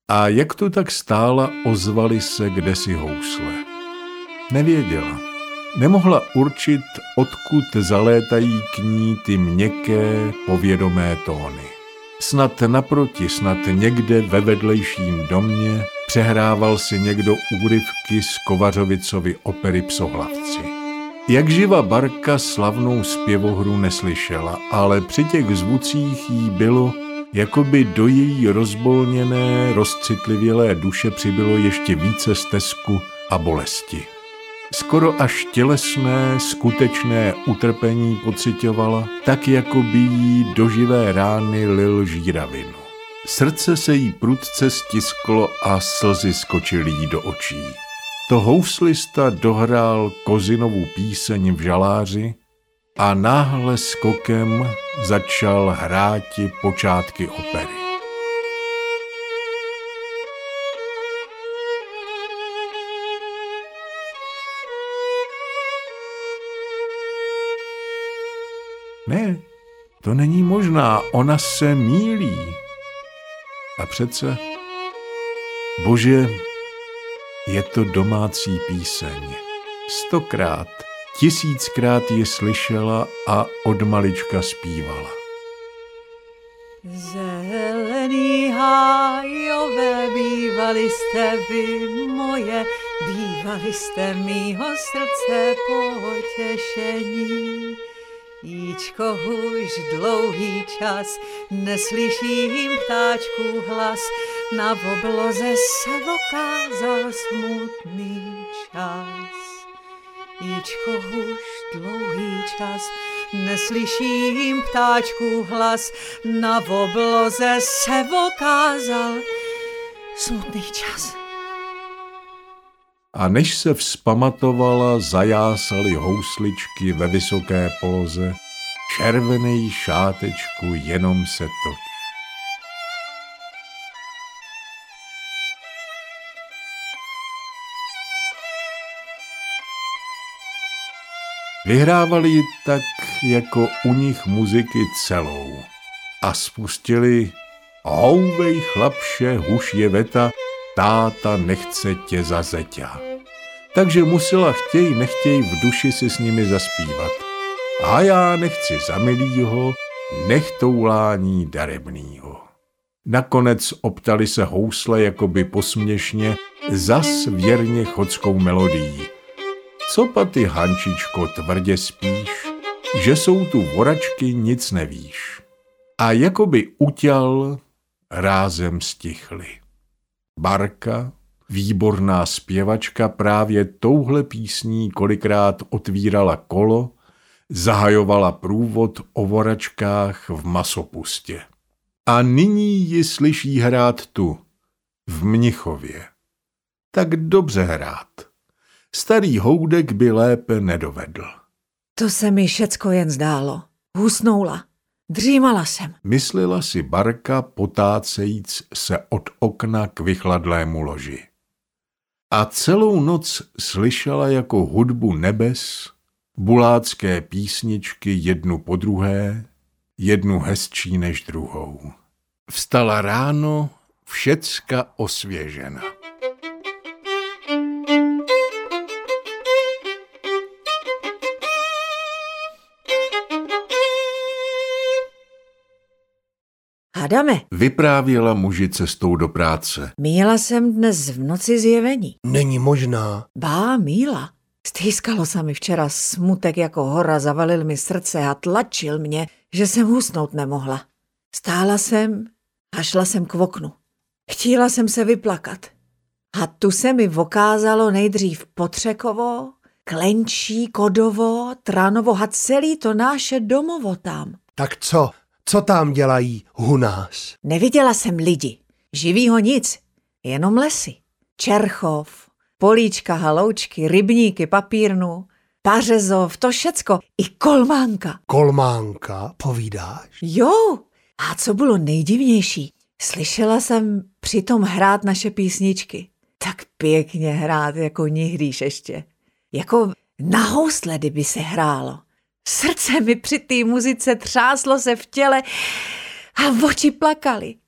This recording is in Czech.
A jak to tak stála, ozvaly se kdesi housle. Nevěděla. Nemohla určit, odkud zalétají k ní ty měkké, povědomé tóny. Snad naproti, snad někde ve vedlejším domě přehrával si někdo úryvky z Kovařovicovy opery Psohlavci. Jak živa Barka slavnou zpěvohru neslyšela, ale při těch zvucích jí bylo, jako by do její rozbolněné, rozcitlivělé duše přibylo ještě více stesku a bolesti. Skoro až tělesné, skutečné utrpení pociťovala, tak jako by jí do živé rány lil žíravinu. Srdce se jí prudce stisklo a slzy skočily jí do očí. To houslista dohrál Kozinovu píseň v žaláři a náhle skokem začal hráti počátky opery. Ne, to není možná, ona se mýlí. A přece, Bože, je to domácí píseň. 100krát, 1000krát ji slyšela a od malička zpívala. Zelený hájové, bývali jste vy moje, bývali jste mýho srdce potěšení. Jíčko, už dlouhý čas, neslyším ptáčků hlas, na obloze se okázal smutný čas. Jíčko, už dlouhý čas, neslyším ptáčků hlas, na obloze se okázal smutný čas. A než se vzpamatovala, zajásaly housličky ve vysoké poloze. Červenej šátečku, jenom se toč. Vyhrávali ji tak jako u nich muziky celou a spustili: houvej chlapše, huš je veta, táta nechce tě za zeťa. Takže musela chtěj nechtěj v duši si s nimi zaspívat. A já nechci za milýho, nech toulání darebnýho. Nakonec optali se housle jakoby posměšně, zas věrně chodskou melodií. Co pa ty, Hančičko, tvrdě spíš, že jsou tu voračky, nic nevíš. A jakoby utěl, rázem stichli. Barka, výborná zpěvačka, právě touhle písní kolikrát otvírala kolo, zahajovala průvod o voračkách v masopustě. A nyní ji slyší hrát tu, v Mnichově. Tak dobře hrát. Starý Houdek by lépe nedovedl. To se mi všecko jen zdálo. Husnoula. Dřímala jsem. Myslela si Barka, potácejíc se od okna k vychladlému loži. A celou noc slyšela jako hudbu nebes bulácké písničky jednu po druhé, jednu hezčí než druhou. Vstala ráno, všecka osvěžena. Adame, Vyprávěla muži cestou do práce. míla jsem dnes v noci zjevení. Není možná. Bá, míla. Stýskalo se mi včera smutek jako hora, zavalil mi srdce a tlačil mě, že jsem husnout nemohla. Stála jsem a šla jsem k oknu. Chtěla jsem se vyplakat. A tu se mi okázalo nejdřív Potřekovo, Klenčí, Kodovo, Tranovo a celý to naše domovo tam. Tak co? Co tam dělají u nás? Neviděla jsem lidi, živýho nic, jenom lesy. Čerchov, políčka, haloučky, rybníky, papírnu, pařezov, to všecko, i kolmánka. Kolmánka, povídáš? Jo, a co bylo nejdivnější, slyšela jsem přitom hrát naše písničky. Tak pěkně hrát, jako nihdýš ještě. Jako na housle, kdyby se hrálo. Srdce mi při té muzice třáslo se v těle a oči plakaly.